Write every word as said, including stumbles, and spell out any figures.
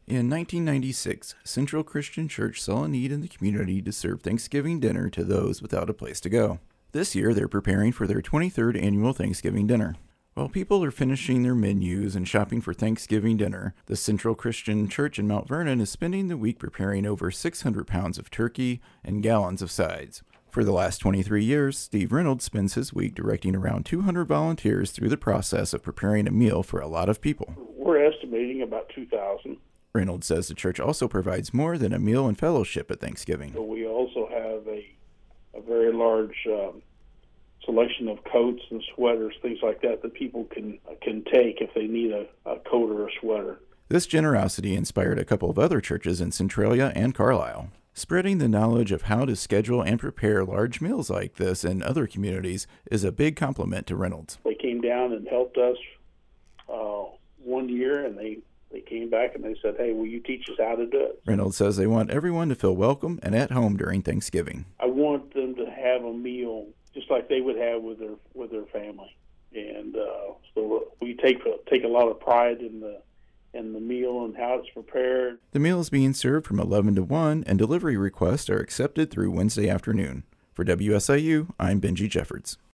In nineteen ninety-six, Central Christian Church saw a need in the community to serve Thanksgiving dinner to those without a place to go. This year, they're preparing for their twenty-third annual Thanksgiving dinner. While people are finishing their menus and shopping for Thanksgiving dinner, the Central Christian Church in Mount Vernon is spending the week preparing over six hundred pounds of turkey and gallons of sides. For the last twenty-three years, Steve Reynolds spends his week directing around two hundred volunteers through the process of preparing a meal for a lot of people. We're estimating about two thousand. Reynolds says the church also provides more than a meal and fellowship at Thanksgiving. So we also have a, a very large um, selection of coats and sweaters, things like that, that people can can take if they need a, a coat or a sweater. This generosity inspired a couple of other churches in Centralia and Carlisle. Spreading the knowledge of how to schedule and prepare large meals like this in other communities is a big compliment to Reynolds. They came down and helped us uh, one year, and they They came back and they said, hey, will you teach us how to do it? Reynolds says they want everyone to feel welcome and at home during Thanksgiving. I want them to have a meal just like they would have with their with their family. And uh, so we take take a lot of pride in the in the meal and how it's prepared. The meal is being served from eleven to one, and delivery requests are accepted through Wednesday afternoon. For W S I U, I'm Benji Jeffords.